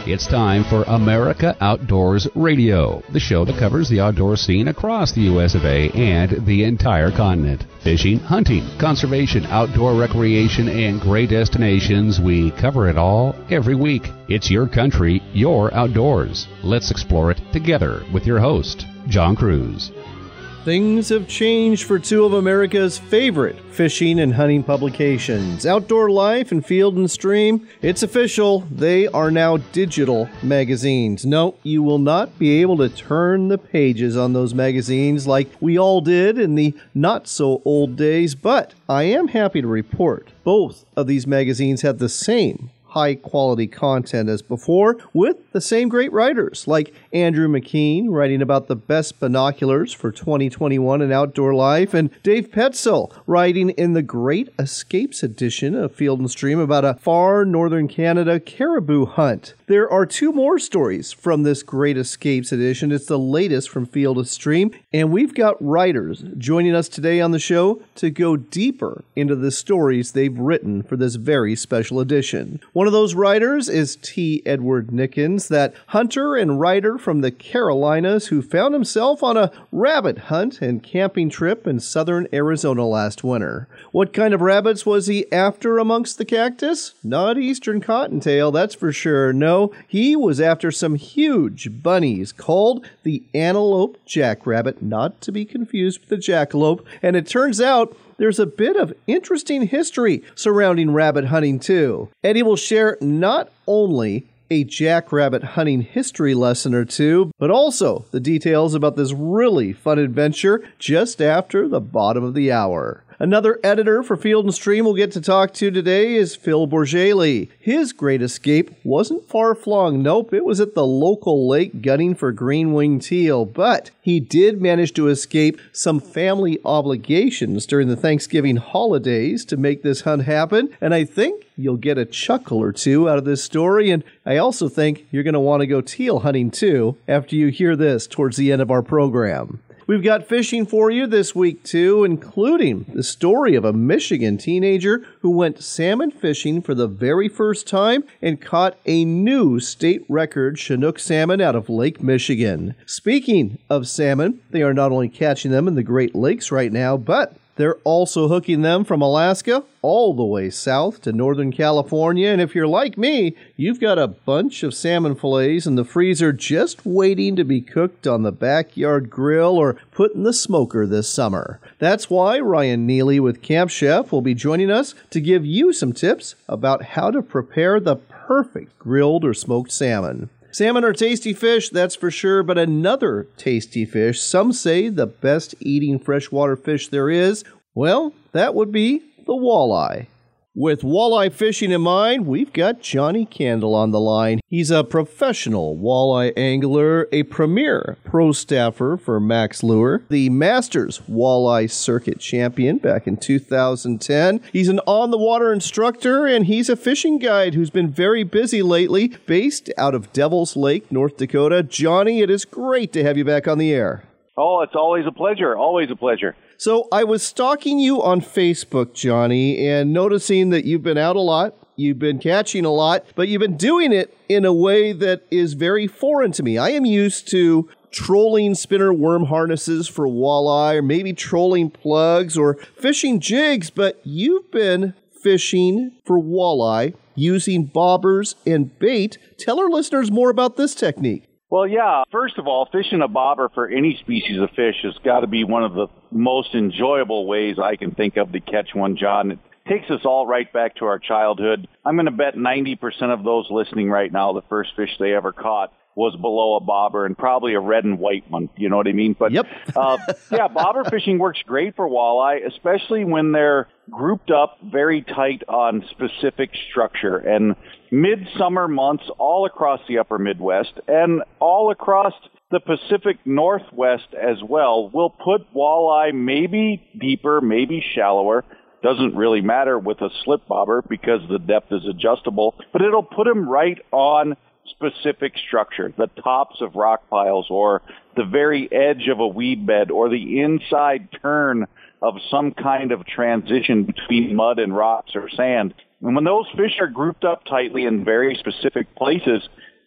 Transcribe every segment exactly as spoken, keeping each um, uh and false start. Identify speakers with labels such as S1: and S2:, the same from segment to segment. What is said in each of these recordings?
S1: It's time for America Outdoors Radio, the show that covers the outdoor scene across the U S of A and the entire continent. Fishing, hunting, conservation, outdoor recreation, and great destinations. We cover it all every week. It's your country, your outdoors. Let's explore it together with your host, John Cruz.
S2: Things have changed for two of America's favorite fishing and hunting publications, Outdoor Life and Field and Stream. It's official, they are now digital magazines. No, you will not be able to turn the pages on those magazines like we all did in the not-so-old days, but I am happy to report both of these magazines have the same high-quality content as before, with the same great writers, like Andrew McKean, writing about the best binoculars for twenty twenty-one in Outdoor Life, and Dave Petzel, writing in the Great Escapes edition of Field and Stream about a far northern Canada caribou hunt. There are two more stories from this Great Escapes edition. It's the latest from Field and Stream, and we've got writers joining us today on the show to go deeper into the stories they've written for this very special edition. One of those writers is T. Edward Nickens, that hunter and writer from the Carolinas who found himself on a rabbit hunt and camping trip in southern Arizona last winter. What kind of rabbits was he after amongst the cactus? Not eastern cottontail, that's for sure. No, he was after some huge bunnies called the antelope jackrabbit, not to be confused with the jackalope, and it turns out there's a bit of interesting history surrounding rabbit hunting, too. Eddie will share not only a jackrabbit hunting history lesson or two, but also the details about this really fun adventure just after the bottom of the hour. Another editor for Field and Stream we'll get to talk to today is Phil Bourget. His great escape wasn't far-flung. Nope, it was at the local lake gunning for green-winged teal, but he did manage to escape some family obligations during the Thanksgiving holidays to make this hunt happen, and I think you'll get a chuckle or two out of this story, and I also think you're going to want to go teal hunting too after you hear this towards the end of our program. We've got fishing for you this week, too, including the story of a Michigan teenager who went salmon fishing for the very first time and caught a new state record Chinook salmon out of Lake Michigan. Speaking of salmon, they are not only catching them in the Great Lakes right now, but they're also hooking them from Alaska all the way south to Northern California. And if you're like me, you've got a bunch of salmon fillets in the freezer just waiting to be cooked on the backyard grill or put in the smoker this summer. That's why Ryan Neely with Camp Chef will be joining us to give you some tips about how to prepare the perfect grilled or smoked salmon. Salmon are tasty fish, that's for sure, but another tasty fish, some say the best eating freshwater fish there is, well, that would be the walleye. With walleye fishing in mind, we've got Johnny Candle on the line. He's a professional walleye angler, a premier pro staffer for Max Lure, the Masters Walleye Circuit champion back in two thousand ten. He's an on-the-water instructor, and he's a fishing guide who's been very busy lately, based out of Devil's Lake, North Dakota. Johnny, it is great to have you back on the air.
S3: Oh, it's always a pleasure. Always a pleasure.
S2: So I was stalking you on Facebook, Johnny, and noticing that you've been out a lot, you've been catching a lot, but you've been doing it in a way that is very foreign to me. I am used to trolling spinner worm harnesses for walleye, or maybe trolling plugs or fishing jigs, but you've been fishing for walleye using bobbers and bait. Tell our listeners more about this technique.
S3: Well, yeah, first of all, fishing a bobber for any species of fish has got to be one of the most enjoyable ways I can think of to catch one, John. It takes us all right back to our childhood. I'm going to bet ninety percent of those listening right now, the first fish they ever caught was below a bobber, and probably a red and white one. You know what I mean? But
S2: yep.
S3: uh, yeah, bobber fishing works great for walleye, especially when they're grouped up very tight on specific structure. And midsummer months all across the upper Midwest and all across the Pacific Northwest as well will put walleye maybe deeper, maybe shallower. Doesn't really matter with a slip bobber because the depth is adjustable, but it'll put them right on specific structure, the tops of rock piles or the very edge of a weed bed or the inside turn of some kind of transition between mud and rocks or sand. And when those fish are grouped up tightly in very specific places,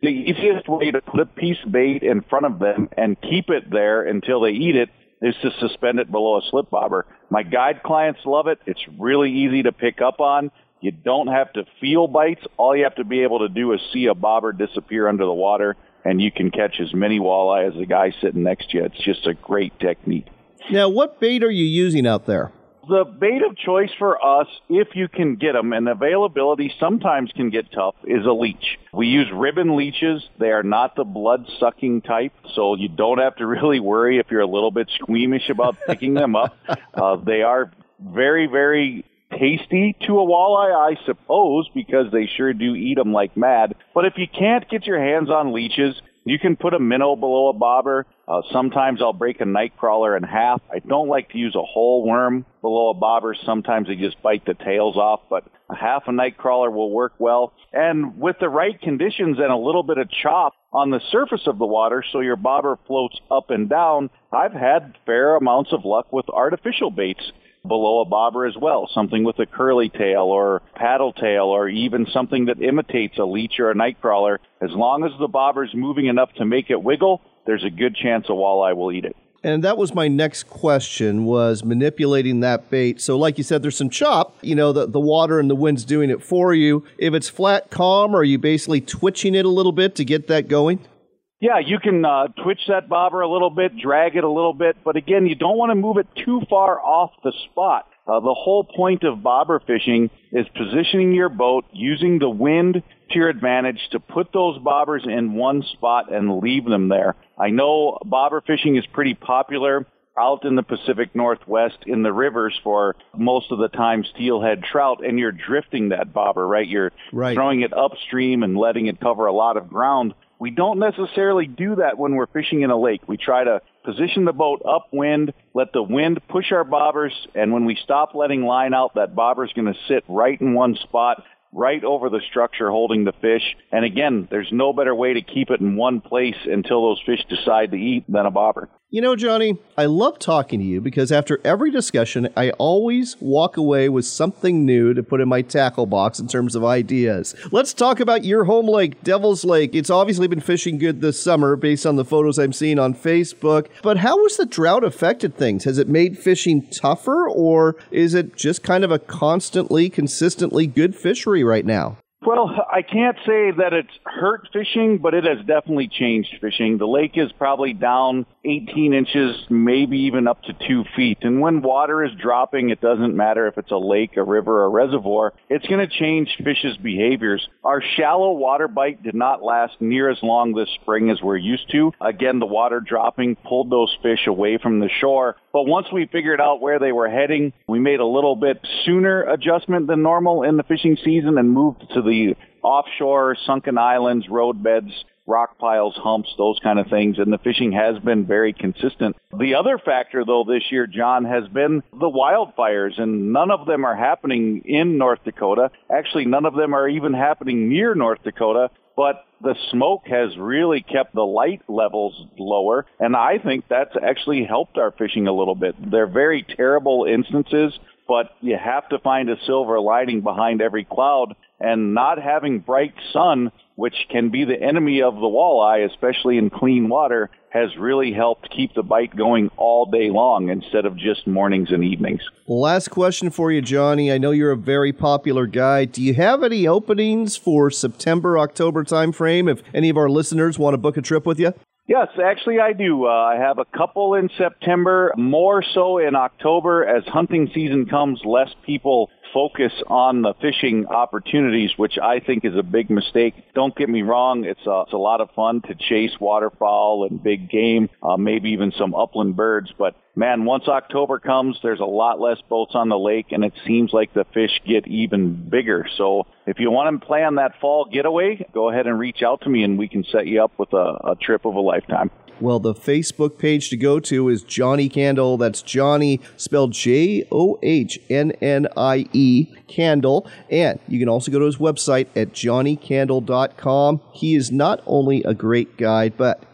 S3: The easiest way to put a piece of bait in front of them and keep it there until they eat it is to suspend it below a slip bobber. My guide clients love it. It's really easy to pick up on. You don't have to feel bites. All you have to be able to do is see a bobber disappear under the water, and you can catch as many walleye as the guy sitting next to you. It's just a great technique.
S2: Now, what bait are you using out there?
S3: The bait of choice for us, if you can get them, and availability sometimes can get tough, is a leech. We use ribbon leeches. They are not the blood-sucking type, so you don't have to really worry if you're a little bit squeamish about picking them up. Uh, they are very, very tasty to a walleye, I suppose, because they sure do eat them like mad. But if you can't get your hands on leeches, you can put a minnow below a bobber. Uh, sometimes I'll break a night crawler in half. I don't like to use a whole worm below a bobber. Sometimes they just bite the tails off, but a half a night crawler will work well. And with the right conditions and a little bit of chop on the surface of the water so your bobber floats up and down, I've had fair amounts of luck with artificial baits below a bobber as well, something with a curly tail or paddle tail or even something that imitates a leech or a night crawler. As long as the bobber's moving enough to make it wiggle, there's a good chance a walleye will eat it.
S2: And that was my next question, was manipulating that bait. So like you said, there's some chop, you know, the, the water and the wind's doing it for you. If it's flat calm, are you basically twitching it a little bit to get that going?
S3: Yeah, you can uh, twitch that bobber a little bit, drag it a little bit, but again, you don't want to move it too far off the spot. Uh, the whole point of bobber fishing is positioning your boat, using the wind to your advantage to put those bobbers in one spot and leave them there. I know bobber fishing is pretty popular out in the Pacific Northwest in the rivers for most of the time steelhead trout, and you're drifting that bobber, right? You're
S2: right.
S3: throwing it upstream and letting it cover a lot of ground. We don't necessarily do that when we're fishing in a lake. We try to position the boat upwind, let the wind push our bobbers, and when we stop letting line out, that bobber's going to sit right in one spot, right over the structure holding the fish. And again, there's no better way to keep it in one place until those fish decide to eat than a bobber.
S2: You know, Johnny, I love talking to you because after every discussion, I always walk away with something new to put in my tackle box in terms of ideas. Let's talk about your home lake, Devil's Lake. It's obviously been fishing good this summer based on the photos I'm seeing on Facebook. But how has the drought affected things? Has it made fishing tougher, or is it just kind of a constantly, consistently good fishery right now?
S3: Well, I can't say that it's hurt fishing, but it has definitely changed fishing. The lake is probably down eighteen inches, maybe even up to two feet. And when water is dropping, it doesn't matter if it's a lake, a river, or a reservoir. It's going to change fish's behaviors. Our shallow water bite did not last near as long this spring as we're used to. Again, the water dropping pulled those fish away from the shore. But once we figured out where they were heading, we made a little bit sooner adjustment than normal in the fishing season and moved to the offshore sunken islands, roadbeds, rock piles, humps, those kind of things, and the fishing has been very consistent. The other factor, though, this year, John, has been the wildfires, and none of them are happening in North Dakota. Actually, none of them are even happening near North Dakota, but the smoke has really kept the light levels lower, and I think that's actually helped our fishing a little bit. They're very terrible instances, but you have to find a silver lining behind every cloud, and not having bright sun, which can be the enemy of the walleye, especially in clean water, has really helped keep the bite going all day long instead of just mornings and evenings.
S2: Last question for you, Johnny. I know you're a very popular guy. Do you have any openings for September, October timeframe if any of our listeners want to book a trip with you?
S3: Yes, actually I do. Uh, I have a couple in September, more so in October. As hunting season comes, less people focus on the fishing opportunities, which I think is a big mistake. Don't get me wrong, it's a, it's a lot of fun to chase waterfowl and big game, uh, maybe even some upland birds, but man, once October comes, there's a lot less boats on the lake, and it seems like the fish get even bigger. So if you want to plan that fall getaway, go ahead and reach out to me, and we can set you up with a, a trip of a lifetime.
S2: Well, the Facebook page to go to is Johnny Candle. That's Johnny spelled J O H N N I E, Candle. And you can also go to his website at johnny candle dot com. He is not only a great guide, but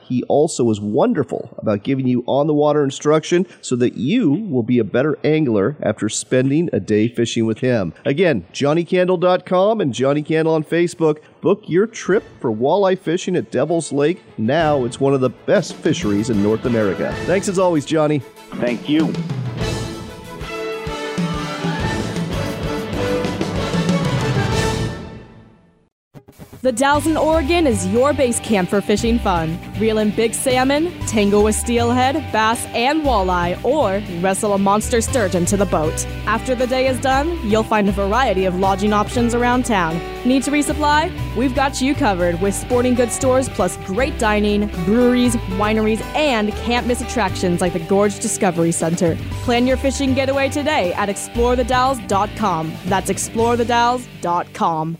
S2: he also is wonderful about giving you on-the-water instruction so that you will be a better angler after spending a day fishing with him. Again, Johnny Candle dot com and Johnny Candle on Facebook. Book your trip for walleye fishing at Devil's Lake. Now it's one of the best fisheries in North America. Thanks as always, Johnny.
S3: Thank you.
S4: The Dalles in Oregon is your base camp for fishing fun. Reel in big salmon, tangle with steelhead, bass, and walleye, or wrestle a monster sturgeon to the boat. After the day is done, you'll find a variety of lodging options around town. Need to resupply? We've got you covered with sporting goods stores plus great dining, breweries, wineries, and can't-miss attractions like the Gorge Discovery Center. Plan your fishing getaway today at explore the dalles dot com. That's explore the dalles dot com.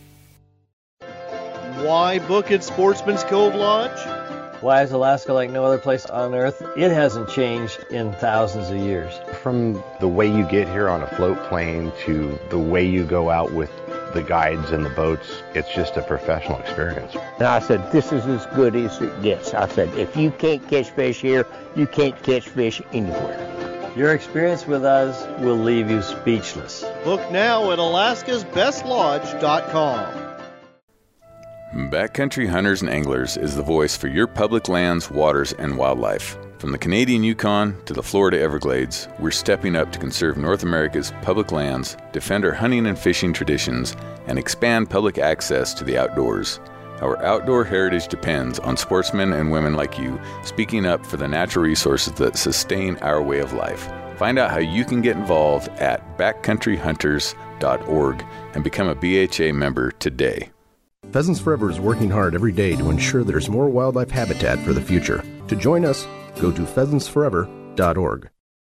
S2: Why book at Sportsman's Cove Lodge?
S5: Why is Alaska like no other place on Earth? It hasn't changed in thousands of years.
S6: From the way you get here on a float plane to the way you go out with the guides and the boats, it's just a professional experience.
S7: And I said, this is as good as it gets. I said, if you can't catch fish here, you can't catch fish anywhere.
S5: Your experience with us will leave you speechless.
S2: Book now at Alaska's Best Lodge dot com.
S8: Backcountry Hunters and Anglers is the voice for your public lands, waters, and wildlife. From the Canadian Yukon to the Florida Everglades, we're stepping up to conserve North America's public lands, defend our hunting and fishing traditions, and expand public access to the outdoors. Our outdoor heritage depends on sportsmen and women like you speaking up for the natural resources that sustain our way of life. Find out how you can get involved at backcountry hunters dot org and become a B H A member today.
S9: Pheasants Forever is working hard every day to ensure there's more wildlife habitat for the future. To join us, go to pheasants forever dot org.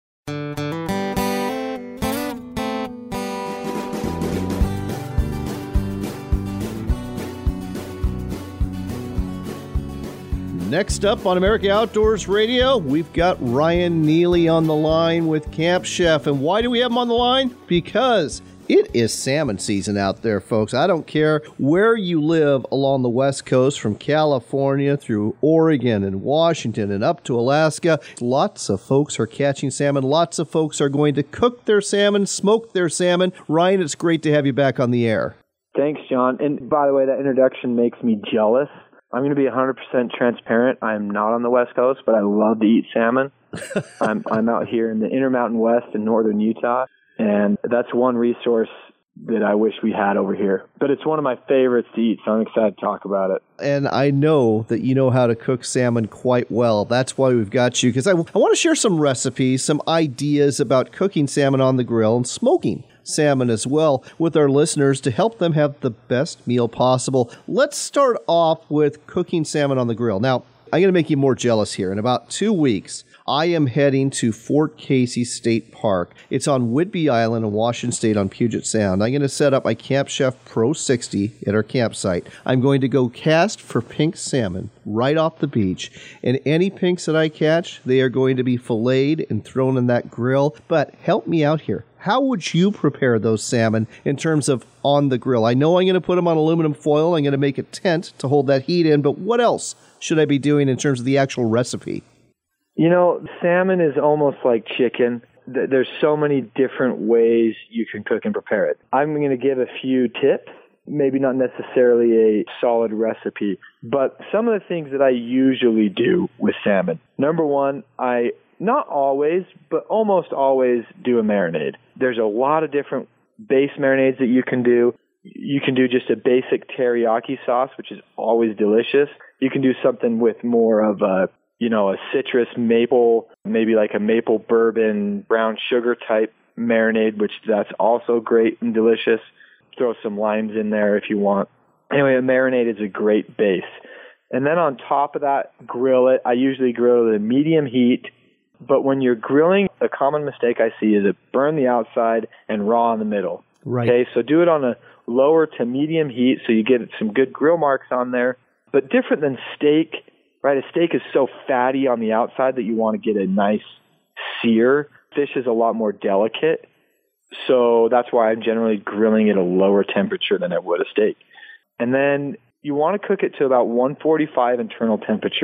S2: Next up on America Outdoors Radio, we've got Ryan Neely on the line with Camp Chef. And why do we have him on the line? Because it is salmon season out there, folks. I don't care where you live along the West Coast, from California through Oregon and Washington and up to Alaska. Lots of folks are catching salmon. Lots of folks are going to cook their salmon, smoke their salmon. Ryan, it's great to have you back on the air.
S10: Thanks, John. And by the way, that introduction makes me jealous. I'm going to be one hundred percent transparent. I'm not on the West Coast, but I love to eat salmon. I'm I'm out here in the Intermountain West in northern Utah. And that's one resource that I wish we had over here. But it's one of my favorites to eat, so I'm excited to talk about it.
S2: And I know that you know how to cook salmon quite well. That's why we've got you, because I, I want to share some recipes, some ideas about cooking salmon on the grill and smoking salmon as well with our listeners to help them have the best meal possible. Let's start off with cooking salmon on the grill. Now, I'm going to make you more jealous here. In about two weeks, I am heading to Fort Casey State Park. It's on Whidbey Island in Washington State on Puget Sound. I'm going to set up my Camp Chef Pro sixty at our campsite. I'm going to go cast for pink salmon right off the beach. And any pinks that I catch, they are going to be filleted and thrown in that grill. But help me out here. How would you prepare those salmon in terms of on the grill? I know I'm going to put them on aluminum foil. I'm going to make a tent to hold that heat in. But what else should I be doing in terms of the actual recipe?
S10: You know, salmon is almost like chicken. There's so many different ways you can cook and prepare it. I'm going to give a few tips, maybe not necessarily a solid recipe, but some of the things that I usually do with salmon. Number one, I not always, but almost always do a marinade. There's a lot of different base marinades that you can do. You can do just a basic teriyaki sauce, which is always delicious. You can do something with more of a you know, a citrus maple, maybe like a maple bourbon, brown sugar type marinade, which that's also great and delicious. Throw some limes in there if you want. Anyway, a marinade is a great base. And then on top of that, grill it. I usually grill it at medium heat. But when you're grilling, a common mistake I see is it burn the outside and raw in the middle.
S2: Right.
S10: Okay, so do it on a lower to medium heat so you get some good grill marks on there. But different than steak, right? A steak is so fatty on the outside that you want to get a nice sear. Fish is a lot more delicate. So that's why I'm generally grilling at a lower temperature than I would a steak. And then you want to cook it to about one forty-five internal temperature.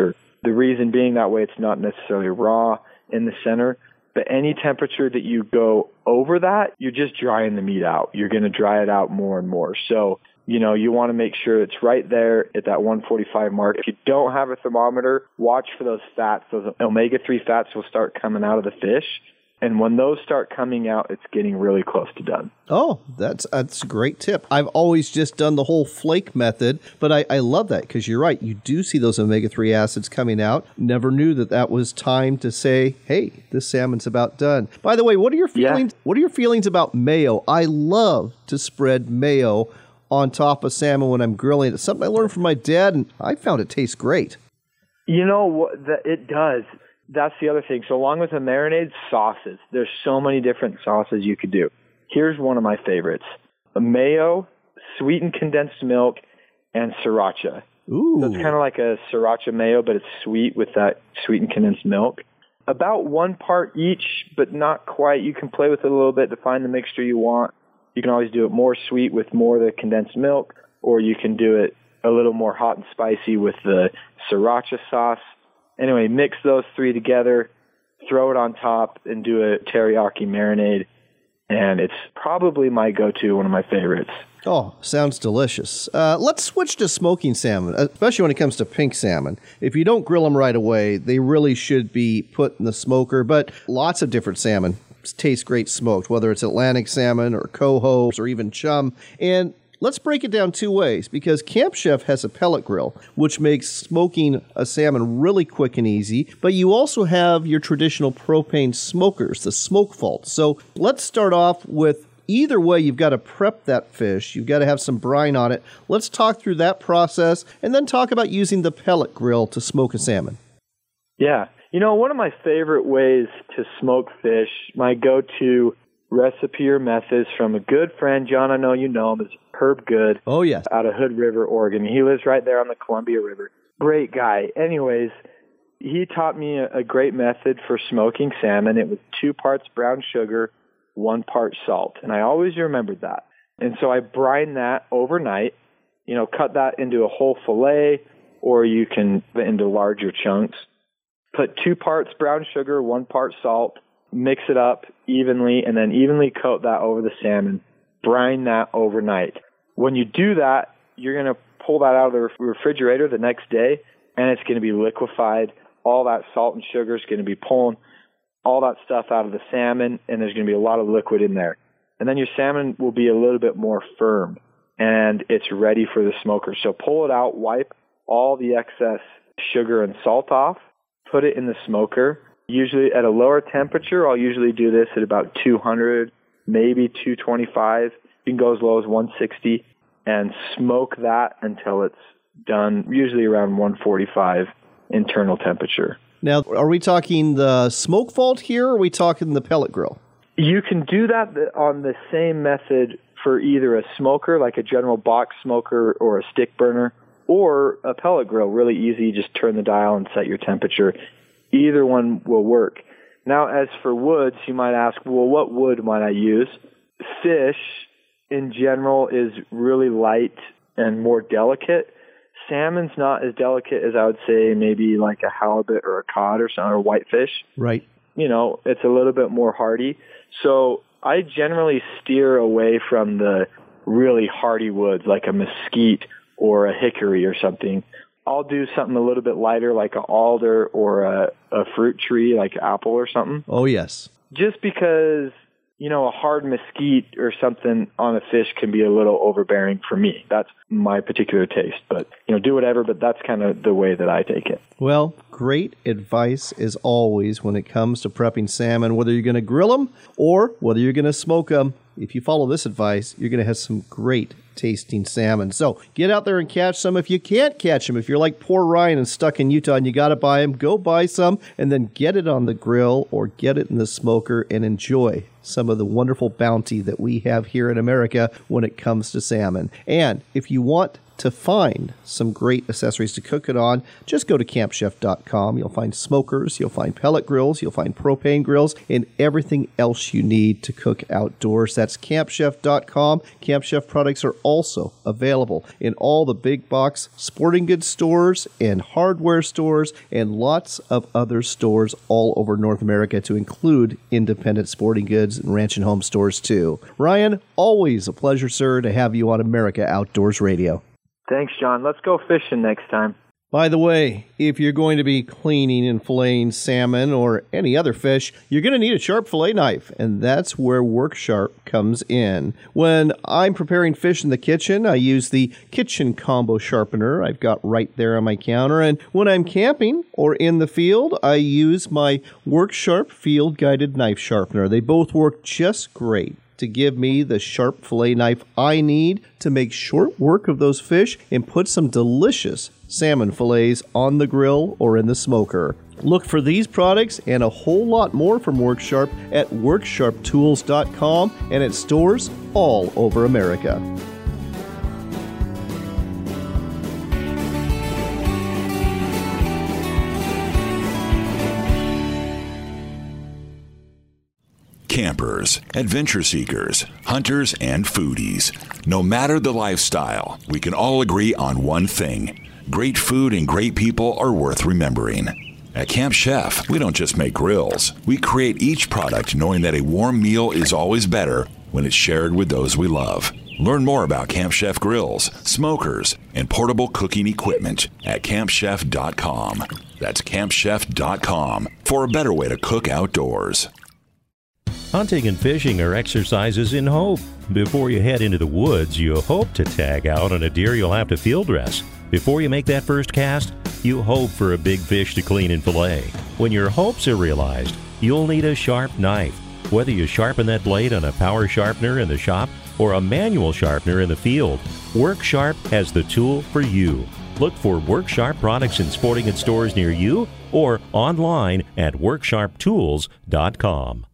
S10: The reason being that way, it's not necessarily raw in the center, but any temperature that you go over that, you're just drying the meat out. You're going to dry it out more and more. So, you know, you want to make sure it's right there at that one forty-five mark. If you don't have a thermometer, watch for those fats. Those omega three fats will start coming out of the fish. And when those start coming out, it's getting really close to done.
S2: Oh, that's that's a great tip. I've always just done the whole flake method, but I, I love that because you're right. You do see those omega three acids coming out. Never knew that that was time to say, hey, this salmon's about done. By the way, what are your feelings? Yeah. What are your feelings about mayo? I love to spread mayo on top of salmon when I'm grilling. It's something I learned from my dad, and I found it tastes great.
S10: You know what? The, it does. That's the other thing. So along with the marinade, sauces. There's so many different sauces you could do. Here's one of my favorites. A mayo, sweetened condensed milk, and sriracha.
S2: Ooh.
S10: So it's kind of like a sriracha mayo, but it's sweet with that sweetened condensed milk. About one part each, but not quite. You can play with it a little bit to find the mixture you want. You can always do it more sweet with more of the condensed milk, or you can do it a little more hot and spicy with the sriracha sauce. Anyway, mix those three together, throw it on top, and do a teriyaki marinade. And it's probably my go-to, one of my favorites.
S2: Oh, sounds delicious. Uh, let's switch to smoking salmon, especially when it comes to pink salmon. If you don't grill them right away, they really should be put in the smoker. But lots of different salmon taste great smoked, whether it's Atlantic salmon or coho or even chum. And let's break it down two ways, because Camp Chef has a pellet grill, which makes smoking a salmon really quick and easy, but you also have your traditional propane smokers, the Smoke Vault. So let's start off with either way. You've got to prep that fish. You've got to have some brine on it. Let's talk through that process and then talk about using the pellet grill to smoke a salmon.
S10: Yeah. You know, one of my favorite ways to smoke fish, my go-to recipe or methods from a good friend, John, I know you know him, is Herb Good.
S2: Oh, yes.
S10: Out of Hood River, Oregon. He lives right there on the Columbia River. Great guy. Anyways, he taught me a, a great method for smoking salmon. It was two parts brown sugar, one part salt. And I always remembered that. And so I brine that overnight, you know, cut that into a whole fillet, or you can into larger chunks. Put two parts brown sugar, one part salt, mix it up evenly, and then evenly coat that over the salmon. Brine that overnight. When you do that, you're going to pull that out of the refrigerator the next day, and it's going to be liquefied. All that salt and sugar is going to be pulling all that stuff out of the salmon, and there's going to be a lot of liquid in there. And then your salmon will be a little bit more firm, and it's ready for the smoker. So pull it out, wipe all the excess sugar and salt off, put it in the smoker. Usually at a lower temperature, I'll usually do this at about two hundred, maybe two twenty-five. You can go as low as one sixty and smoke that until it's done, usually around one forty-five internal temperature.
S2: Now, are we talking the Smoke Vault here, or are we talking the pellet grill?
S10: You can do that on the same method for either a smoker, like a general box smoker, or a stick burner, or a pellet grill. Really easy, just turn the dial and set your temperature. Either one will work. Now, as for woods, you might ask, well, what wood might I use? Fish, in general, is really light and more delicate. Salmon's not as delicate as I would say maybe like a halibut or a cod or something, or whitefish.
S2: Right.
S10: You know, it's a little bit more hardy. So I generally steer away from the really hardy woods like a mesquite or a hickory or something. I'll do something a little bit lighter like an alder or a, a fruit tree like apple or something.
S2: Oh, yes.
S10: Just because, you know, a hard mesquite or something on a fish can be a little overbearing for me. That's my particular taste. But, you know, do whatever, but that's kind of the way that I take it.
S2: Well, great advice as always when it comes to prepping salmon, whether you're going to grill them or whether you're going to smoke them. If you follow this advice, you're going to have some great tasting salmon. So get out there and catch some. If you can't catch them, if you're like poor Ryan and stuck in Utah and you got to buy them, go buy some and then get it on the grill or get it in the smoker and enjoy some of the wonderful bounty that we have here in America when it comes to salmon. And if you want to find some great accessories to cook it on, just go to camp chef dot com. You'll find smokers, you'll find pellet grills, you'll find propane grills, and everything else you need to cook outdoors. That's camp chef dot com. Camp Chef products are also available in all the big box sporting goods stores and hardware stores and lots of other stores all over North America, to include independent sporting goods and ranch and home stores too. Ryan, always a pleasure, sir, to have you on America Outdoors Radio.
S10: Thanks, John. Let's go fishing next time.
S2: By the way, if you're going to be cleaning and filleting salmon or any other fish, you're going to need a sharp fillet knife, and that's where Work Sharp comes in. When I'm preparing fish in the kitchen, I use the kitchen combo sharpener I've got right there on my counter, and when I'm camping or in the field, I use my Work Sharp field guided knife sharpener. They both work just great to give me the sharp fillet knife I need to make short work of those fish and put some delicious salmon fillets on the grill or in the smoker. Look for these products and a whole lot more from Work Sharp at work sharp tools dot com and at stores all over America.
S11: Campers, adventure seekers, hunters, and foodies. No matter the lifestyle, we can all agree on one thing. Great food and great people are worth remembering. At Camp Chef, we don't just make grills. We create each product knowing that a warm meal is always better when it's shared with those we love. Learn more about Camp Chef grills, smokers, and portable cooking equipment at camp chef dot com. That's camp chef dot com for a better way to cook outdoors.
S12: Hunting and fishing are exercises in hope. Before you head into the woods, you hope to tag out on a deer you'll have to field dress. Before you make that first cast, you hope for a big fish to clean and fillet. When your hopes are realized, you'll need a sharp knife. Whether you sharpen that blade on a power sharpener in the shop or a manual sharpener in the field, Work Sharp has the tool for you. Look for Work Sharp products in sporting goods stores near you or online at work sharp tools dot com.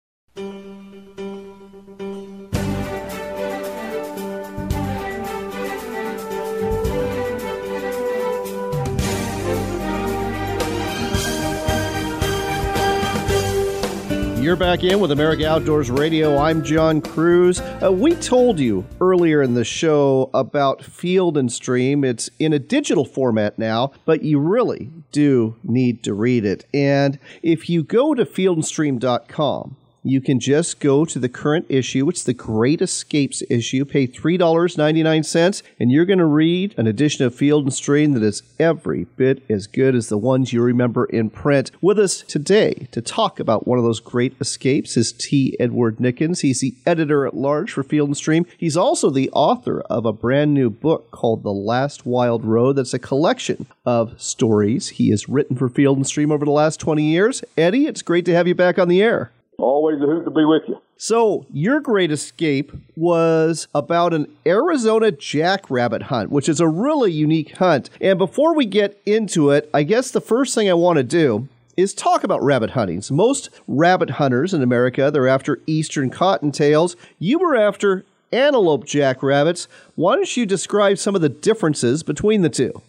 S2: You're back in with America Outdoors Radio. I'm John Cruz. Uh, we told you earlier in the show about Field and Stream. It's in a digital format now, but you really do need to read it. And if you go to field and stream dot com, you can just go to the current issue. It's the Great Escapes issue. Pay three dollars and ninety-nine cents, and you're going to read an edition of Field and Stream that is every bit as good as the ones you remember in print. With us today to talk about one of those great escapes is T. Edward Nickens. He's the editor-at-large for Field and Stream. He's also the author of a brand new book called The Last Wild Road. That's a collection of stories he has written for Field and Stream over the last twenty years. Eddie, it's great to have you back on the air.
S13: Always a hoot to be with you.
S2: So, your great escape was about an Arizona jackrabbit hunt, which is a really unique hunt. And before we get into it, I guess the first thing I want to do is talk about rabbit hunting. So most rabbit hunters in America, they're after eastern cottontails. You were after antelope jackrabbits. Why don't you describe some of the differences between the two?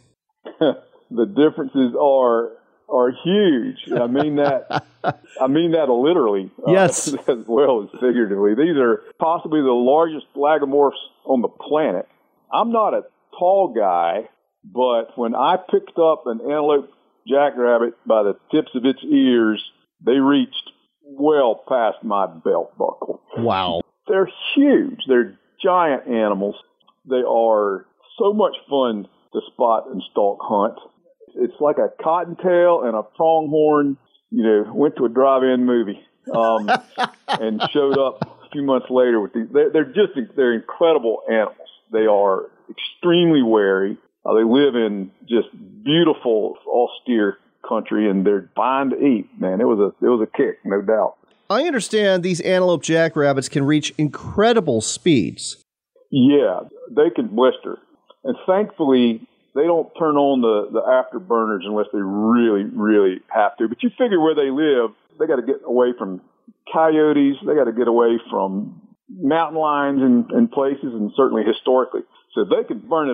S13: The differences are are huge. I mean that. I mean that literally.
S2: Yes.
S13: Uh, as well as figuratively. These are possibly the largest lagomorphs on the planet. I'm not a tall guy, but when I picked up an antelope jackrabbit by the tips of its ears, they reached well past my belt buckle.
S2: Wow.
S13: They're huge. They're giant animals. They are so much fun to spot and stalk hunt. It's like a cottontail and a pronghorn, you know, went to a drive-in movie um, and showed up a few months later with these. They're, they're just, they're incredible animals. They are extremely wary. Uh, they live in just beautiful, austere country, and they're fine to eat, man. It was a, it was a kick, no doubt.
S2: I understand these antelope jackrabbits can reach incredible speeds.
S13: Yeah, they can blister. And thankfully, they don't turn on the, the afterburners unless they really, really have to. But you figure where they live, they got to get away from coyotes. They got to get away from mountain lions in, in places, and certainly historically. So they can burn it up.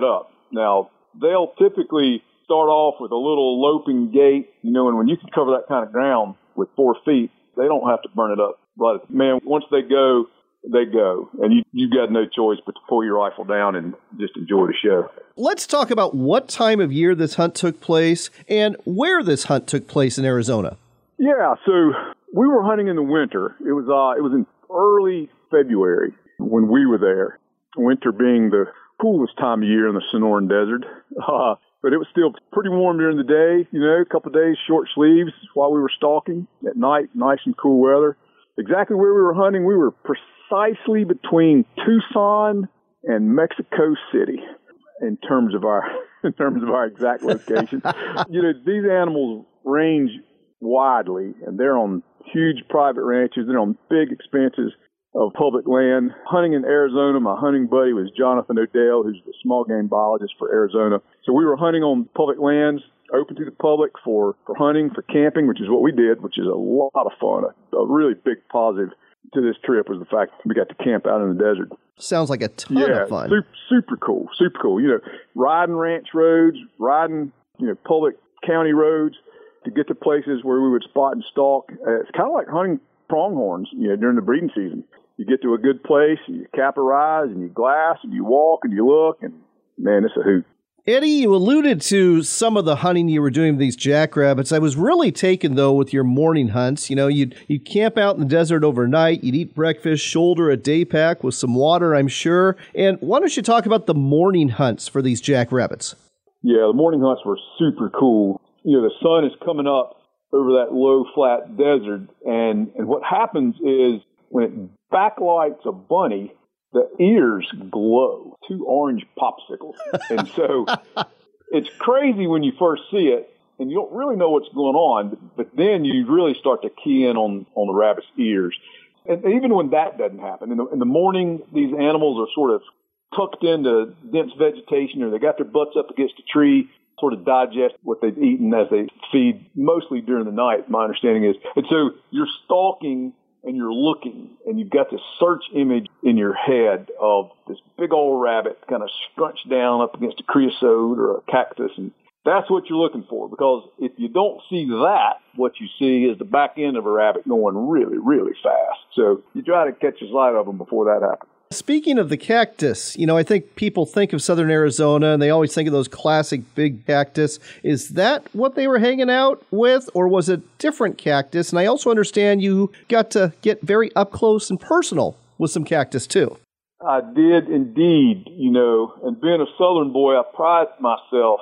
S13: Now, they'll typically start off with a little loping gait, you know, and when you can cover that kind of ground with four feet, they don't have to burn it up. But, man, once they go, they go. And you, you've got no choice but to pull your rifle down and just enjoy the show.
S2: Let's talk about what time of year this hunt took place and where this hunt took place in Arizona.
S13: Yeah, so we were hunting in the winter. It was uh, it was in early February when we were there, winter being the coolest time of year in the Sonoran Desert. Uh, but it was still pretty warm during the day, you know, a couple of days, short sleeves while we were stalking. At night, nice and cool weather. Exactly where we were hunting, we were precisely between Tucson and Mexico City in terms of our in terms of our exact location. You know, these animals range widely, and they're on huge private ranches. They're on big expanses of public land. Hunting in Arizona, my hunting buddy was Jonathan O'Dell, who's the small game biologist for Arizona. So we were hunting on public lands, open to the public for, for hunting, for camping, which is what we did, which is a lot of fun. A, a really big positive to this trip was the fact that we got to camp out in the desert.
S2: Sounds like a ton
S13: yeah,
S2: of fun.
S13: Super, super cool, super cool. You know, riding ranch roads, riding, you know, public county roads to get to places where we would spot and stalk. Uh, it's kind of like hunting pronghorns, you know, during the breeding season. You get to a good place, and you caporize, and you glass, and you walk, and you look, and man, it's a hoot.
S2: Eddie, you alluded to some of the hunting you were doing with these jackrabbits. I was really taken, though, with your morning hunts. You know, you'd, you'd camp out in the desert overnight. You'd eat breakfast, shoulder a day pack with some water, I'm sure. And why don't you talk about the morning hunts for these jackrabbits?
S13: Yeah, the morning hunts were super cool. You know, the sun is coming up over that low, flat desert. And, and what happens is when it backlights a bunny, the ears glow, two orange popsicles. And so it's crazy when you first see it, and you don't really know what's going on, but then you really start to key in on, on the rabbit's ears. And even when that doesn't happen, in the, in the morning, these animals are sort of tucked into dense vegetation, or they got their butts up against a tree, sort of digest what they've eaten as they feed, mostly during the night, my understanding is. And so you're stalking and you're looking, and you've got this search image in your head of this big old rabbit kind of scrunched down up against a creosote or a cactus, and that's what you're looking for, because if you don't see that, what you see is the back end of a rabbit going really, really fast. So you try to catch a sight of them before that happens.
S2: Speaking of the cactus, you know, I think people think of southern Arizona and they always think of those classic big cactus. Is that what they were hanging out with, or was it different cactus? And I also understand you got to get very up close and personal with some cactus too.
S13: I did indeed, you know, and being a southern boy, I pride myself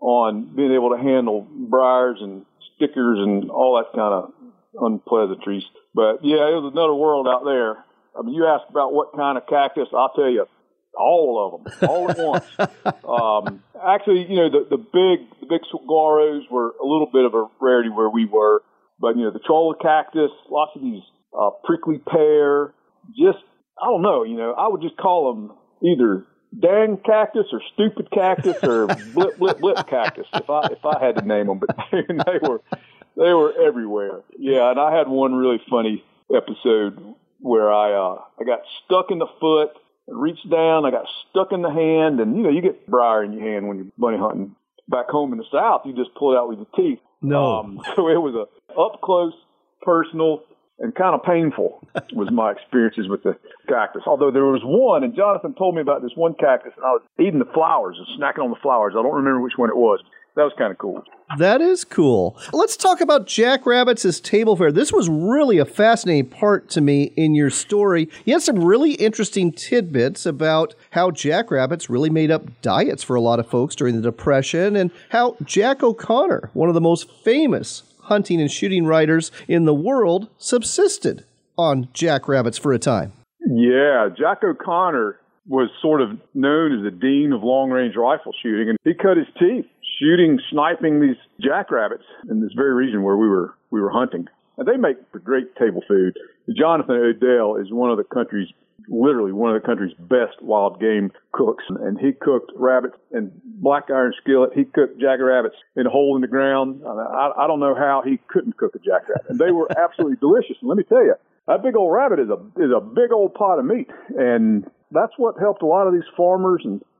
S13: on being able to handle briars and stickers and all that kind of unpleasantries. But yeah, it was another world out there. I mean, you ask about what kind of cactus, I'll tell you, all of them, all at once. um, actually, you know, the, the big the big saguaros were a little bit of a rarity where we were. But, you know, the cholla cactus, lots of these uh, prickly pear, just, I don't know, you know, I would just call them either dang cactus or stupid cactus or blip, blip, blip cactus if I if I had to name them. But they, they were they were everywhere. Yeah, and I had one really funny episode where I uh, I got stuck in the foot and reached down. I got stuck in the hand, and you know you get briar in your hand when you're bunny hunting. Back home in the South, you just pull it out with your teeth.
S2: No,
S13: um, so it was a up close, personal, and kind of painful was my experiences with the cactus. Although there was one, and Jonathan told me about this one cactus, and I was eating the flowers and snacking on the flowers. I don't remember which one it was. That was kind of cool.
S2: That is cool. Let's talk about jackrabbits as table fare. This was really a fascinating part to me in your story. You had some really interesting tidbits about how jackrabbits really made up diets for a lot of folks during the Depression, and how Jack O'Connor, one of the most famous hunting and shooting writers in the world, subsisted on jackrabbits for a time.
S13: Yeah, Jack O'Connor was sort of known as the dean of long-range rifle shooting, and he cut his teeth shooting, sniping these jackrabbits in this very region where we were we were hunting. And they make for great table food. Jonathan O'Dell is one of the country's, literally one of the country's best wild game cooks, and he cooked rabbits in black iron skillet. He cooked jackrabbits in a hole in the ground. I, I don't know how he couldn't cook a jackrabbit. And they were absolutely delicious. And let me tell you, that big old rabbit is a is a big old pot of meat, and that's what helped a lot of these farmers and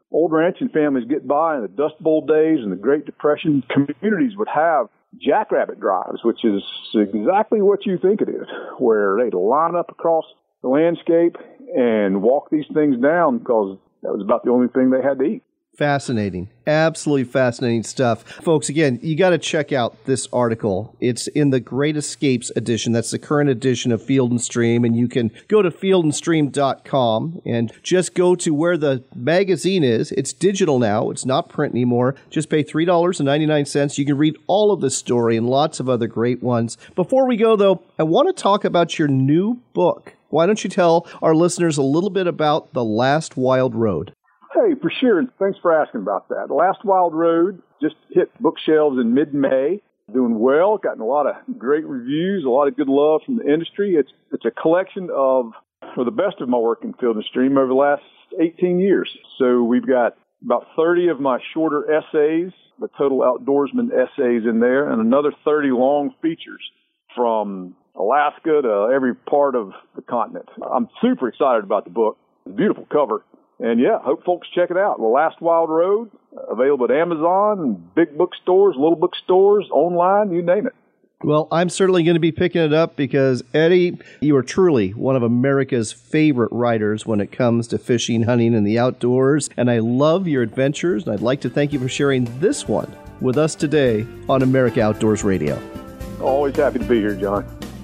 S13: old ranching families get by in the Dust Bowl days and the Great Depression, communities would have jackrabbit drives, which is exactly what you think it is, where they'd line up across the landscape and walk these things down because that was about the only thing they had to eat.
S2: Fascinating. Absolutely fascinating stuff. Folks, again, you got to check out this article. It's in the Great Escapes edition. That's the current edition of Field and Stream. And you can go to field and stream dot com and just go to where the magazine is. It's digital now. It's not print anymore. Just pay three dollars and ninety-nine cents. You can read all of this story and lots of other great ones. Before we go, though, I want to talk about your new book. Why don't you tell our listeners a little bit about The Last Wild Road?
S13: Hey, for sure. Thanks for asking about that. The Last Wild Road just hit bookshelves in mid-May. Doing well. Gotten a lot of great reviews, a lot of good love from the industry. It's it's a collection of, for the best of my work in Field and Stream over the last eighteen years. So we've got about thirty of my shorter essays, the total outdoorsman essays in there, and another thirty long features from Alaska to every part of the continent. I'm super excited about the book. It's a beautiful cover. And yeah, hope folks check it out. The Last Wild Road, available at Amazon, big bookstores, little bookstores, online, you name it.
S2: Well, I'm certainly going to be picking it up because, Eddie, you are truly one of America's favorite writers when it comes to fishing, hunting, and the outdoors. And I love your adventures, and I'd like to thank you for sharing this one with us today on America Outdoors Radio.
S13: Always happy to be here, John.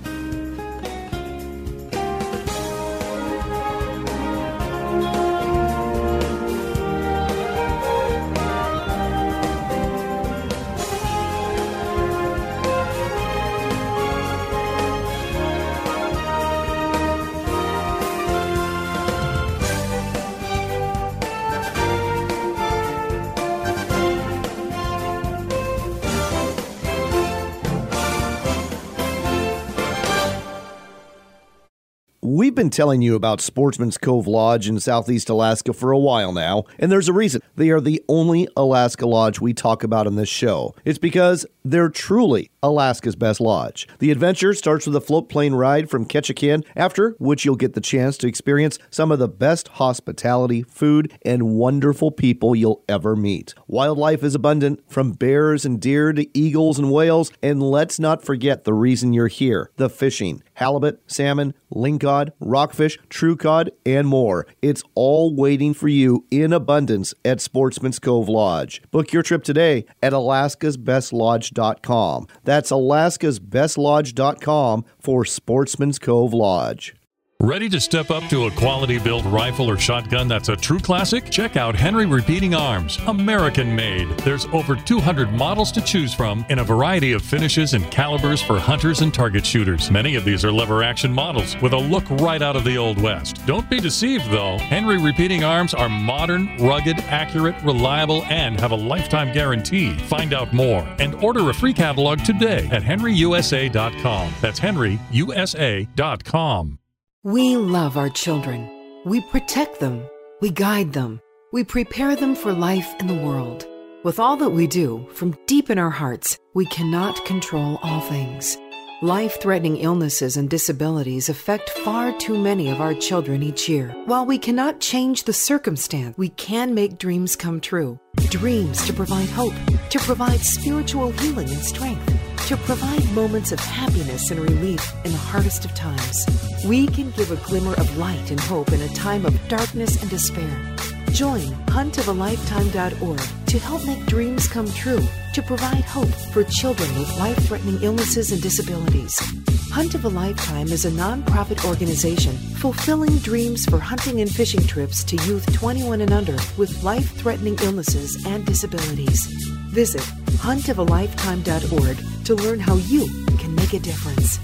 S2: We've been telling you about Sportsman's Cove Lodge in Southeast Alaska for a while now, and there's a reason. They are the only Alaska lodge we talk about in this show. It's because they're truly Alaska's best lodge. The adventure starts with a float plane ride from Ketchikan, after which you'll get the chance to experience some of the best hospitality, food, and wonderful people you'll ever meet. Wildlife is abundant, from bears and deer to eagles and whales, and let's not forget the reason you're here, the fishing. Halibut, salmon, lingcod, rockfish, true cod, and more. It's all waiting for you in abundance at Sportsman's Cove Lodge. Book your trip today at alaskas best lodge dot com. That's alaskas best lodge dot com for Sportsman's Cove Lodge.
S14: Ready to step up to a quality-built rifle or shotgun that's a true classic? Check out Henry Repeating Arms, American-made. There's over two hundred models to choose from in a variety of finishes and calibers for hunters and target shooters. Many of these are lever-action models with a look right out of the Old West. Don't be deceived, though. Henry Repeating Arms are modern, rugged, accurate, reliable, and have a lifetime guarantee. Find out more and order a free catalog today at henry u s a dot com. That's henry u s a dot com.
S15: We love our children. We protect them. We guide them. We prepare them for life in the world. With all that we do, from deep in our hearts, we cannot control all things. Life-threatening illnesses and disabilities affect far too many of our children each year. While we cannot change the circumstance, we can make dreams come true. Dreams to provide hope, to provide spiritual healing and strength, to provide moments of happiness and relief in the hardest of times. We can give a glimmer of light and hope in a time of darkness and despair. Join hunt of a lifetime dot org to help make dreams come true, to provide hope for children with life-threatening illnesses and disabilities. Hunt of a Lifetime is a nonprofit organization fulfilling dreams for hunting and fishing trips to youth twenty-one and under with life-threatening illnesses and disabilities. Visit hunt of a lifetime dot org to learn how you can make a difference.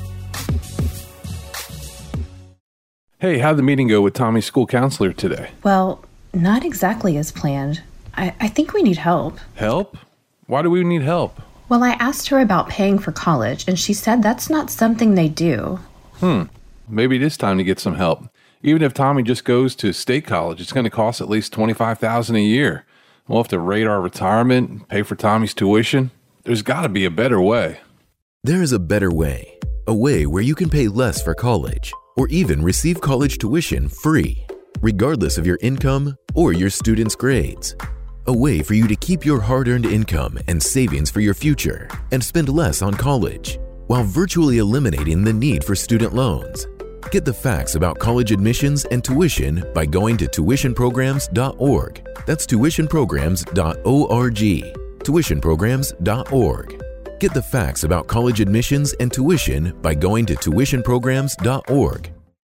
S16: Hey, how'd the meeting go with Tommy's school counselor today?
S17: Well, not exactly as planned. I, I think we need help.
S16: Help? Why do we need help?
S17: Well, I asked her about paying for college, and she said that's not something they do.
S16: Hmm. Maybe it is time to get some help. Even if Tommy just goes to state college, it's going to cost at least twenty-five thousand dollars a year. We'll have to rate our retirement, pay for Tommy's tuition. There's got to be a better way.
S18: There is a better way. A way where you can pay less for college, or even receive college tuition free. regardless of your income or your students' grades. A way for you to keep your hard-earned income and savings for your future and spend less on college, while virtually eliminating the need for student loans. Get the facts about college admissions and tuition by going to tuition programs dot org. That's tuition programs dot org. tuition programs dot org. Get the facts about college admissions and tuition by going to tuition programs dot org.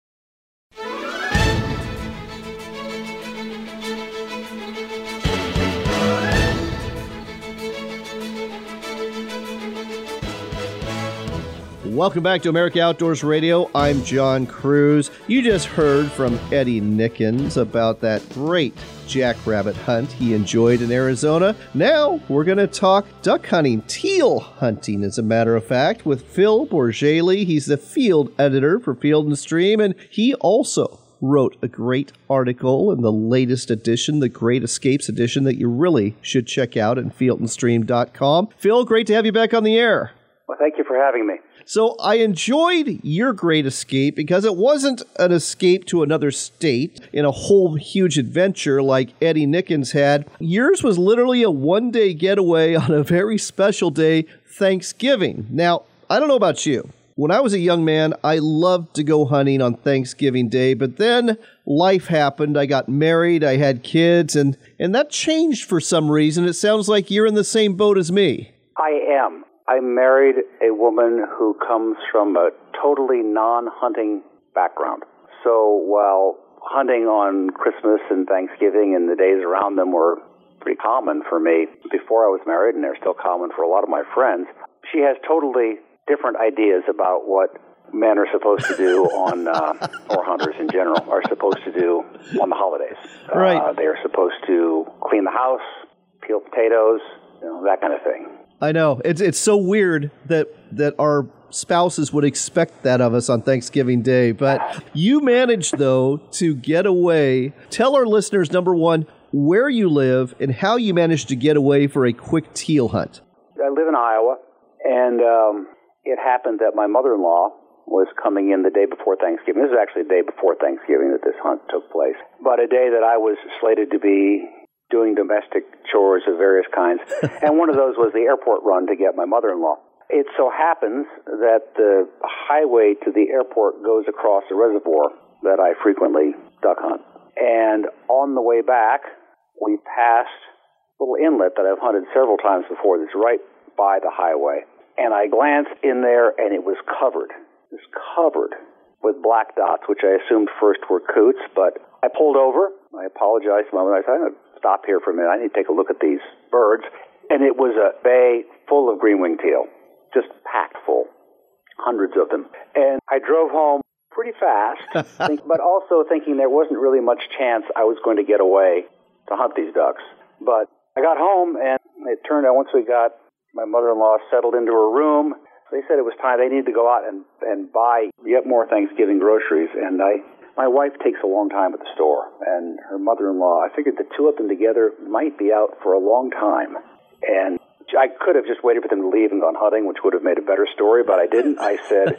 S2: Welcome back to America Outdoors Radio. I'm John Cruz. You just heard from Eddie Nickens about that great jackrabbit hunt he enjoyed in Arizona. Now we're going to talk duck hunting, teal hunting, as a matter of fact, with Phil Bourgeli. He's the field editor for Field and Stream, and he also wrote a great article in the latest edition, the Great Escapes edition, that you really should check out at field and stream dot com. Phil, great to have you back on the air.
S19: Well, thank you for having me.
S2: So I enjoyed your Great Escape because it wasn't an escape to another state in a whole huge adventure like Eddie Nickens had. Yours was literally a one-day getaway on a very special day, Thanksgiving. Now, I don't know about you. When I was a young man, I loved to go hunting on Thanksgiving Day, but then life happened. I got married, I had kids, and, and that changed for some reason. It sounds like you're in the same boat as me.
S19: I am. I married a woman who comes from a totally non-hunting background. So while hunting on Christmas and Thanksgiving and the days around them were pretty common for me before I was married, and they're still common for a lot of my friends, she has totally different ideas about what men are supposed to do on, uh, or hunters in general, are supposed to do on the holidays.
S2: Right.
S19: Uh, they are supposed to clean the house, peel potatoes, you know, that kind of thing.
S2: I know. It's it's so weird that that our spouses would expect that of us on Thanksgiving Day. But you managed, though, to get away. Tell our listeners, number one, where you live and how you managed to get away for a quick teal hunt.
S19: I live in Iowa, and um, it happened that my mother-in-law was coming in the day before Thanksgiving. This is actually the day before Thanksgiving that this hunt took place. But a day that I was slated to be doing domestic chores of various kinds, and one of those was the airport run to get my mother-in-law. It so happens that the highway to the airport goes across a reservoir that I frequently duck hunt. And on the way back, we passed a little inlet that I've hunted several times before that's right by the highway. And I glanced in there, and it was covered. It was covered with black dots, which I assumed first were coots, but I pulled over. I apologized to my mother. I said, I'm going to stop here for a minute. I need to take a look at these birds. And it was a bay full of green-winged teal, just packed full, hundreds of them. And I drove home pretty fast, think, but also thinking there wasn't really much chance I was going to get away to hunt these ducks. But I got home, and it turned out once we got my mother-in-law settled into her room, they said it was time. They needed to go out and, and buy yet more Thanksgiving groceries. And I, my wife takes a long time at the store, and her mother-in-law, I figured the two of them together might be out for a long time. And I could have just waited for them to leave and gone hunting, which would have made a better story, but I didn't. I said,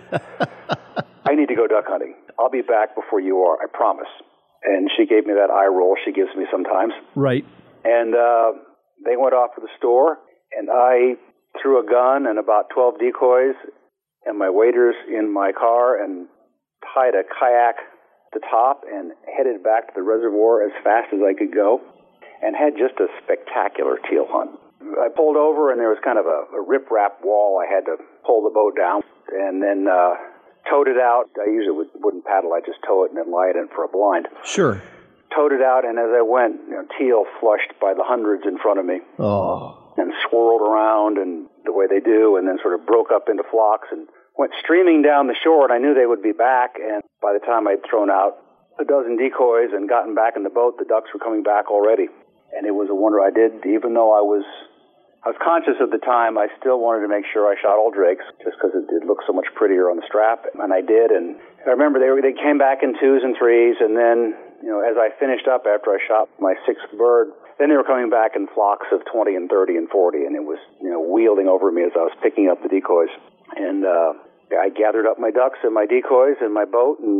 S19: I need to go duck hunting. I'll be back before you are, I promise. And she gave me that eye roll she gives me sometimes.
S2: Right.
S19: And uh, they went off to the store, and I threw a gun and about twelve decoys and my waders in my car and tied a kayak at the top and headed back to the reservoir as fast as I could go and had just a spectacular teal hunt. I pulled over, and there was kind of a, a rip-rap wall. I had to pull the boat down and then uh, towed it out. I usually would, wouldn't paddle. I just tow it and then lie it in for a blind.
S2: Sure.
S19: Towed it out, and as I went, you know, teal flushed by the hundreds in front of me.
S2: Oh.
S19: And swirled around and the way they do, and then sort of broke up into flocks and went streaming down the shore, and I knew they would be back. And by the time I'd thrown out a dozen decoys and gotten back in the boat, the ducks were coming back already. And it was a wonder I did, even though I was I was conscious of the time, I still wanted to make sure I shot all drakes, just because it did look so much prettier on the strap, and I did. And I remember they were, they came back in twos and threes, and then, you know, as I finished up after I shot my sixth bird, then they were coming back in flocks of twenty and thirty and forty, and it was, you know, wheeling over me as I was picking up the decoys. And uh, I gathered up my ducks and my decoys and my boat and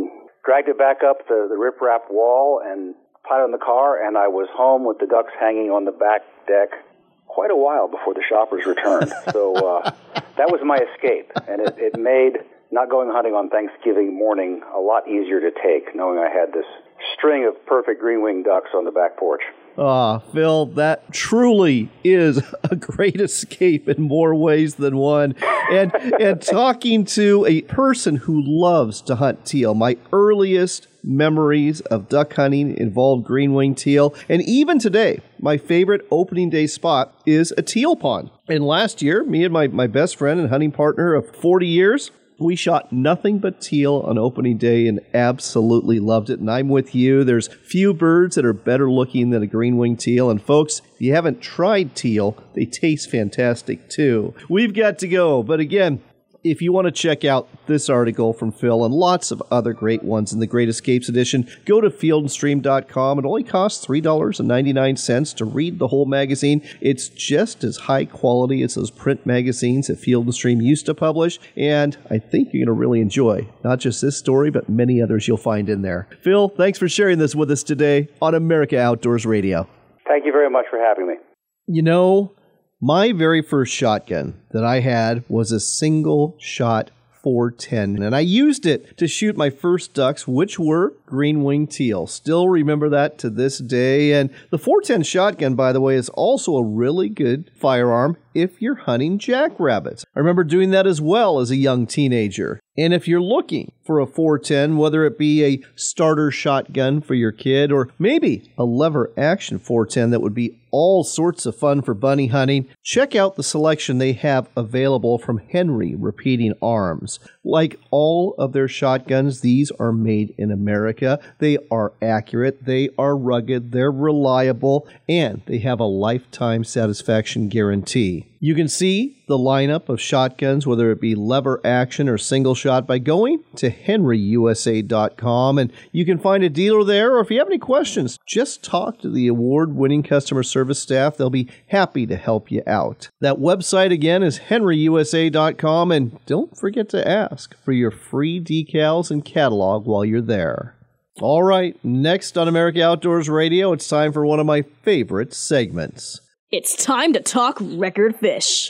S19: dragged it back up the, the riprap wall and piled it in the car, and I was home with the ducks hanging on the back deck quite a while before the shoppers returned. So uh, that was my escape, and it, it made not going hunting on Thanksgiving morning a lot easier to take, knowing I had this string of perfect green-winged ducks on the back porch.
S2: Ah, Phil, that truly is a great escape in more ways than one. And and talking to a person who loves to hunt teal, my earliest memories of duck hunting involved green-winged teal. And even today, my favorite opening day spot is a teal pond. And last year, me and my, my best friend and hunting partner of forty years, we shot nothing but teal on opening day and absolutely loved it. And I'm with you. There's few birds that are better looking than a green-winged teal. And folks, if you haven't tried teal, they taste fantastic too. We've got to go. But again, if you want to check out this article from Phil and lots of other great ones in the Great Escapes edition, go to field and stream dot com. It only costs three dollars and ninety-nine cents to read the whole magazine. It's just as high quality as those print magazines that Field and Stream used to publish, and I think you're going to really enjoy not just this story, but many others you'll find in there. Phil, thanks for sharing this with us today on America Outdoors Radio.
S19: Thank you very much for having me.
S2: You know, my very first shotgun that I had was a single shot four ten, and I used it to shoot my first ducks, which were green-winged teal. Still remember that to this day. And the four ten shotgun, by the way, is also a really good firearm if you're hunting jackrabbits. I remember doing that as well as a young teenager. And if you're looking for a four ten, whether it be a starter shotgun for your kid or maybe a lever action four ten that would be all sorts of fun for bunny hunting, check out the selection they have available from Henry Repeating Arms. Like all of their shotguns, these are made in America. They are accurate, they are rugged, they're reliable, and they have a lifetime satisfaction guarantee. You can see the lineup of shotguns, whether it be lever action or single shot, by going to henry u s a dot com, and you can find a dealer there, or if you have any questions, just talk to the award-winning customer service staff. They'll be happy to help you out. That website again is henry u s a dot com, and don't forget to ask for your free decals and catalog while you're there. All right, next on America Outdoors Radio, it's time for one of my favorite segments.
S4: It's time to talk record fish.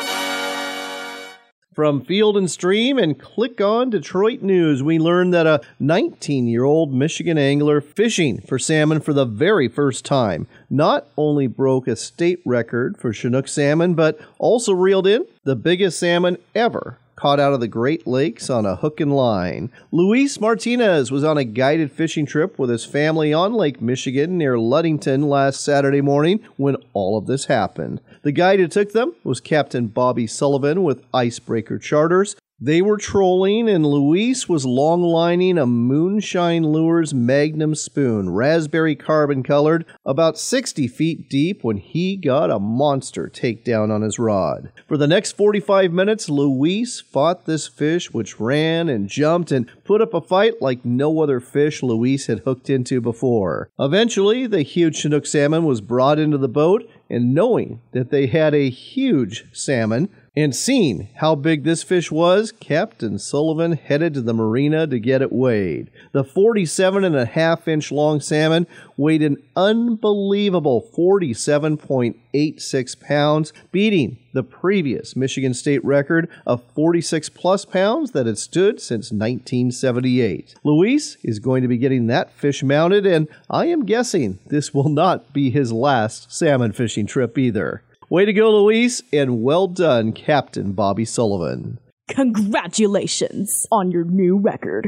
S2: From Field and Stream and Click on Detroit News, we learned that a nineteen-year-old Michigan angler fishing for salmon for the very first time not only broke a state record for Chinook salmon, but also reeled in the biggest salmon ever caught out of the Great Lakes on a hook and line. Luis Martinez was on a guided fishing trip with his family on Lake Michigan near Ludington last Saturday morning when all of this happened. The guide who took them was Captain Bobby Sullivan with Icebreaker Charters. They were trolling, and Luis was long-lining a Moonshine Lures Magnum spoon, raspberry carbon-colored, about sixty feet deep when he got a monster takedown on his rod. For the next forty-five minutes, Luis fought this fish, which ran and jumped and put up a fight like no other fish Luis had hooked into before. Eventually, the huge Chinook salmon was brought into the boat, and knowing that they had a huge salmon, and seeing how big this fish was, Captain Sullivan headed to the marina to get it weighed. The forty-seven and a half inch long salmon weighed an unbelievable forty-seven point eight six pounds, beating the previous Michigan State record of forty-six plus pounds that had stood since nineteen seventy-eight. Luis is going to be getting that fish mounted, and I am guessing this will not be his last salmon fishing trip either. Way to go, Luis, and well done, Captain Bobby Sullivan.
S4: Congratulations on your new record.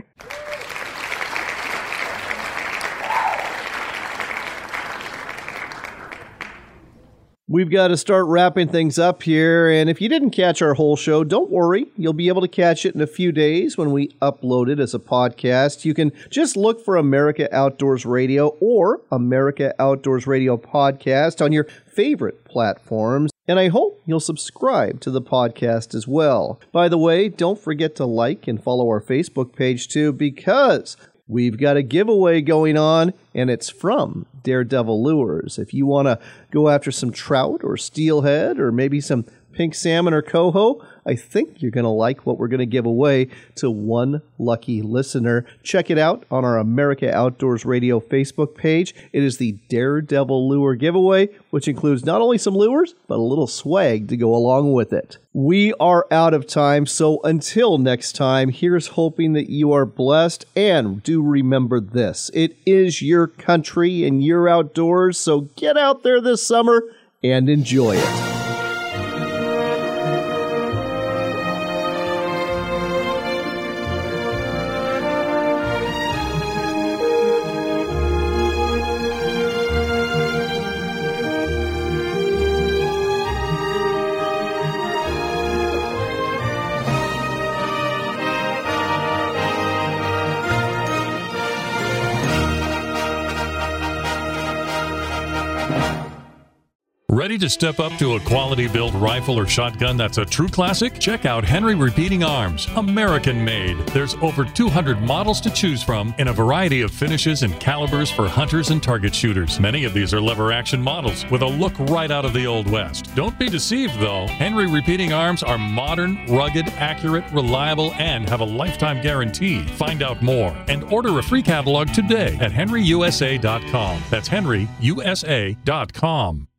S2: We've got to start wrapping things up here, and if you didn't catch our whole show, don't worry. You'll be able to catch it in a few days when we upload it as a podcast. You can just look for America Outdoors Radio or America Outdoors Radio Podcast on your favorite platforms, and I hope you'll subscribe to the podcast as well. By the way, don't forget to like and follow our Facebook page too, because we've got a giveaway going on, and it's from Daredevil Lures. If you want to go after some trout or steelhead or maybe some pink salmon, or coho, I think you're going to like what we're going to give away to one lucky listener. Check it out on our America Outdoors Radio Facebook page. It is the Daredevil Lure Giveaway, which includes not only some lures, but a little swag to go along with it. We are out of time, so until next time, here's hoping that you are blessed, and do remember this. It is your country and your outdoors, so get out there this summer and enjoy it.
S14: Ready to step up to a quality-built rifle or shotgun that's a true classic? Check out Henry Repeating Arms, American-made. There's over two hundred models to choose from in a variety of finishes and calibers for hunters and target shooters. Many of these are lever-action models with a look right out of the Old West. Don't be deceived, though. Henry Repeating Arms are modern, rugged, accurate, reliable, and have a lifetime guarantee. Find out more and order a free catalog today at henry u s a dot com. That's henry u s a dot com.